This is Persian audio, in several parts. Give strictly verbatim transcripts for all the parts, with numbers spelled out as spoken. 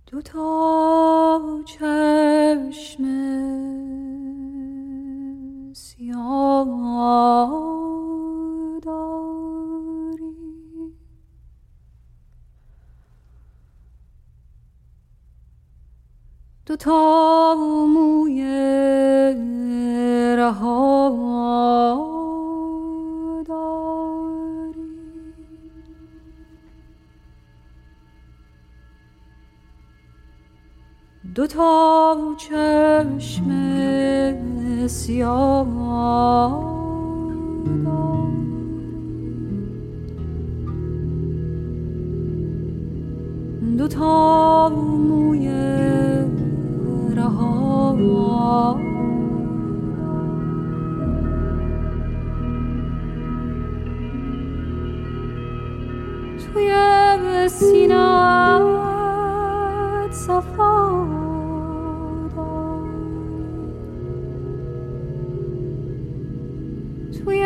دو تا چشم سیاه داری، دو تا موی رها داری، دو تا چشم سیاه داری، دو تا موی رها، توی سینه‌ات صفا داری، توی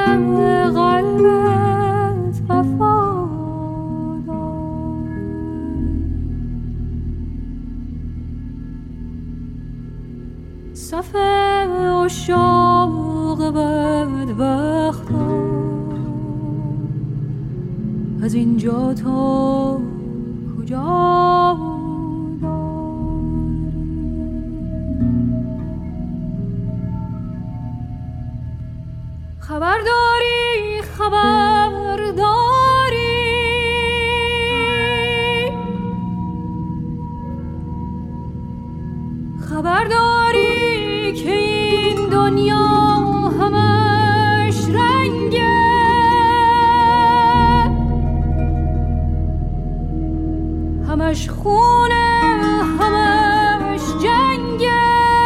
قلبت وفا داری، صف عشاق بدبختا از اینجا تا کجا داری؟ خبر داری خبر داری خبر داری که این دنیا همش رنگه، همش خونه، همش جنگه،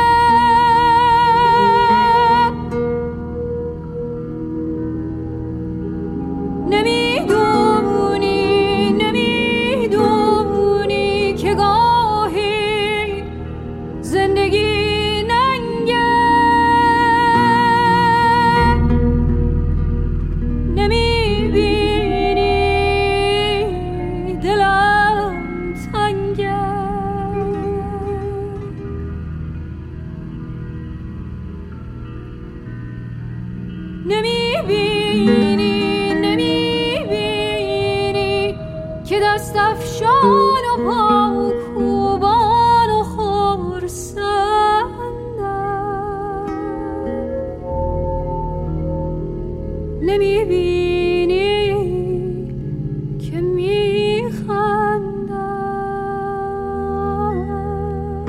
نمیدونی نمیدونی که گاهی زندگی ننگه، نمیبینی دلم تنگه، نمیبینی نمیبینی که دست افشان و پا کوبان و خرسندن، نمیبینی که میخندن،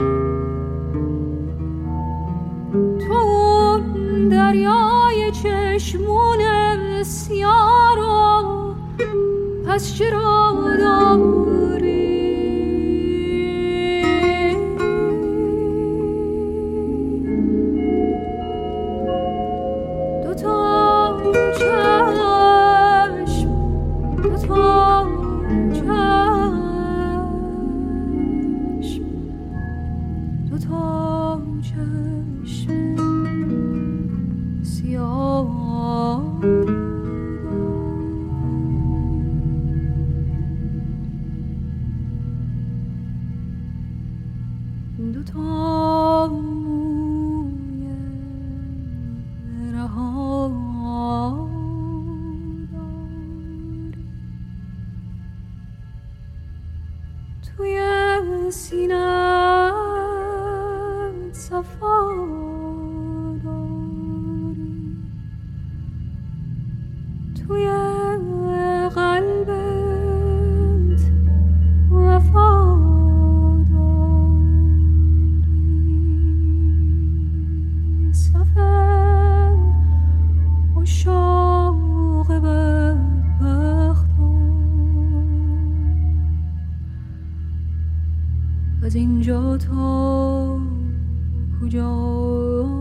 تو اون دریای چشمون سیاه رو پس چرا داری؟ دو تا چشم دو تا چشم دو تا چشم سیاه دو تا موی رها داری، توی سینه‌ات صفا داری، توی قلبت وفا داری، صف عشاق بدبختا از اینجا تا کجا